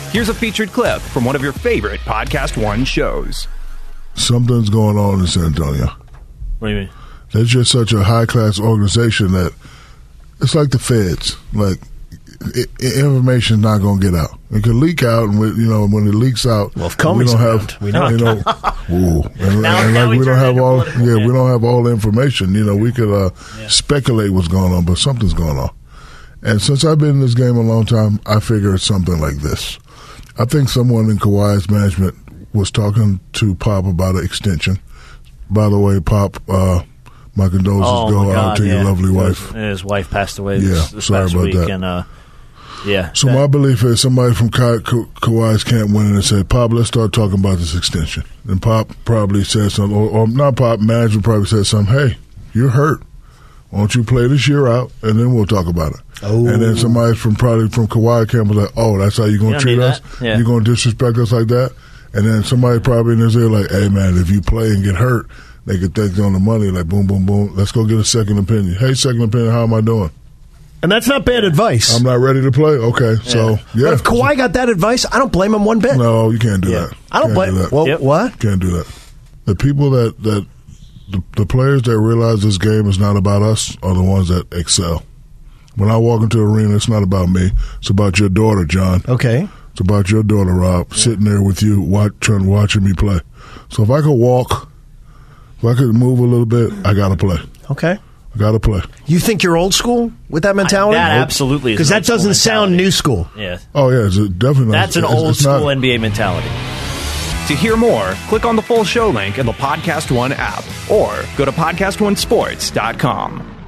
Here's a featured clip from one of your favorite Podcast One shows. Something's going on in San Antonio. What do you mean? They're just such a high-class organization that it's like the feds. Like, information's not going to get out. It could leak out, and when it leaks out, well, if Comey's around, we know. We don't have all. Yeah, we don't have all the information. We could speculate what's going on, but something's going on. And since I've been in this game a long time, I figure it's something like this. I think someone in Kawhi's management was talking to Pop about an extension. By the way, Pop, my condolences go out to your lovely wife. His wife passed away this sorry past about week. that. And, So my belief is somebody from Kawhi's camp went in and said, Pop, let's start talking about this extension. And Pop probably said something, or not Pop, management probably said something, hey, you're hurt. Why don't you play this year out, and then we'll talk about it. Oh. And then somebody from Kawhi camp was like, oh, that's how you're going to treat us? Yeah. You're going to disrespect us like that? And then somebody probably in his ear like, hey, man, if you play and get hurt, they could think on the money, like, boom, boom, boom. Let's go get a second opinion. Hey, second opinion, how am I doing? And that's not bad advice. I'm not ready to play? Okay, so, yeah. But if Kawhi got that advice, I don't blame him one bit. No, you can't do that. I don't blame him. Well, what? Can't do that. The people the players that realize this game is not about us are the ones that excel. When I walk into the arena, it's not about me. It's about your daughter, John. Okay. It's about your daughter, Rob, sitting there with you, watching me play. So if I could walk, if I could move a little bit, I got to play. Okay. I got to play. You think you're old school with that mentality? That absolutely is. Because that doesn't sound new school. Yeah. Oh, yeah, it's definitely. That's an old school NBA mentality. To hear more, click on the full show link in the Podcast One app or go to PodcastOneSports.com.